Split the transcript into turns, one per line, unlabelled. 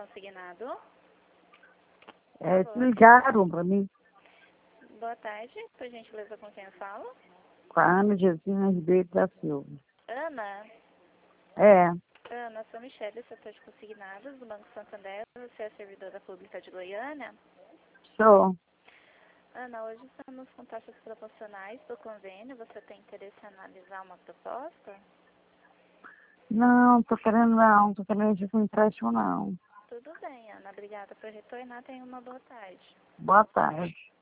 consignado.
Ligaram para mim.
Boa tarde, por gentileza, com quem eu falo?
Com a Ana Gesina Ribeiro da Silva.
Ana?
É,
Ana, sou Michele, setor de consignados do Banco Santander. Você é servidora pública de Goiânia?
sou.
Ana, hoje estamos com taxas proporcionais do convênio. Você tem interesse em analisar uma proposta?
Não, tô querendo ir com empréstimo não.
Tudo bem, Ana. Obrigada por retornar. Tenha uma boa tarde.
Boa tarde.